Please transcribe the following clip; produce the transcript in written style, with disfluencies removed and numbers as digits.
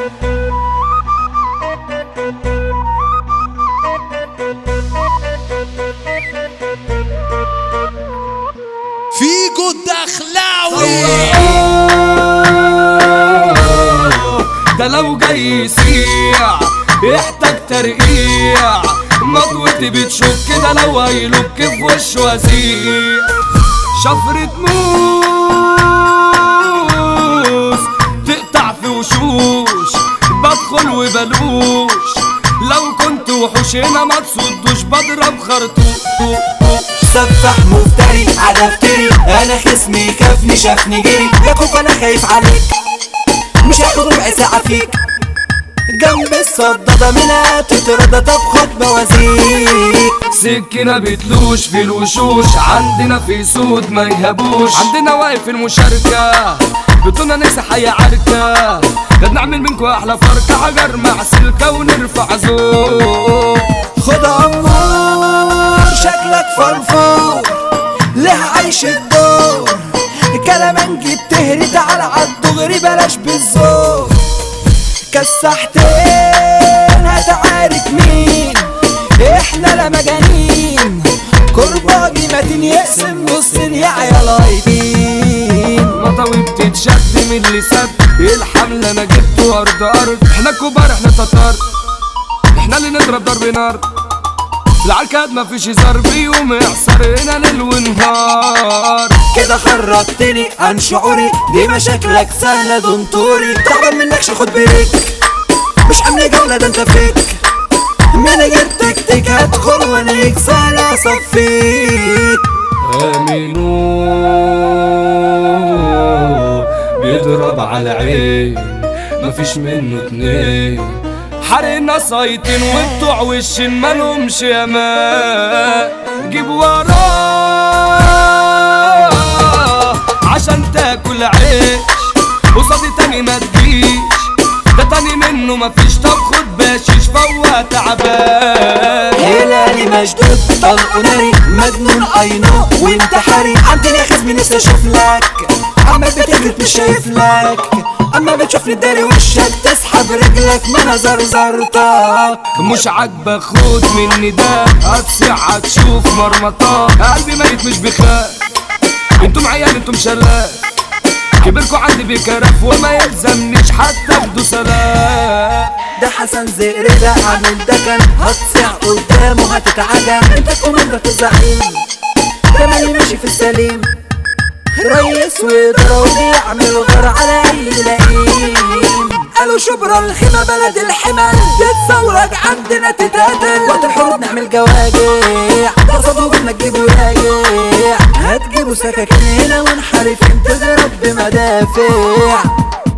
فيجو الدخلاوي ده لو جاي يسيع يحتاج ترقيع، مضوتي بتشوف كده لو هيلوك في وشه وزيع. شفرة موس تقطع في وشوش، بدخل وبلوش، لو كنت وحوش هنا ما تصدوش، بضرب خرطوش. سفح مفتري عدفتري، انا خصمي كفني شافني جري، يا كوك انا خايف عليك مش هاخد ربع ساعة فيك. جنب الصدادة منها تتردى، طب خد بوازيك. سكينة بتلوش في الوشوش، عندنا في سود ما يهبوش، عندنا واقف المشاركة بطولنا ننسى حياة عركة، قد نعمل منكو احلى فركة، حجر مع سلكة ونرفع زور. خد عمار شكلك فرفور، ليه عايش الدور، كلامنجي بتهري، تعال عالدغري بلاش بالزور. كسحتين هتعارك مين، احنا لا مجانين، كرباجي متين يقسم نصين يا عيالايدين. مطاوي بتتشد من اللي سد الحمل، انا جبته ارض ارض، احنا كبار احنا تتار، احنا اللي نضرب ضرب نار، في العركات مفيش هزار، بيوم يحصر هنا ليل ونهار. كده خرجتني عن شعوري، دي مشاكلك سهلة دنطوري، تعبان منكش خد بريك، مش حمل جولة ده انت فيك، من غير تكتيك هدخل وانا سهل اصفيك. امينو بيضرب على عين مفيش منه اتنين، حرقنا سايتين وبتوع وشين مالهمش امان، جيب وراه عشان تاكل عيش، قصادي تاني ما تجيش، ده تاني منه مفيش، طب خد باشيش فهو تعبان. هلالي مشدود طلقه ناري، مجنون اينو وانتحاري، عندي يا خصمي نفسي اشوف لك، عمال بتجرد مش شايف لك، اما بتشوفني تداري وشك، تسحب رجلك ما انا زرزرتك. مش عاجبك خد مني ده، هتصيع هتشوف مرمطة، قلبي ميت مش بخاف، انتم عيال انتم شلاف، كبركوا عندي بكرف وما يلزمنيش حتى اخدوا سلام. ده حسن زئر ده عامل دكن، هتصيع قدامه هتتعجن، انت كوماندر الزعيم، ده مالي ماشي في السليم، ريس ويضرب ويعمل غر على اي لئيم. قالوا شبرا الخيمة بلد الحمل، تتصورك عندنا تتقتل، وقت الحروب نعمل جواجع، قصد وجودنا تجيبوا راجع، هتجيبوا سكاكين هنا ونحارفين تضرب بمدافع.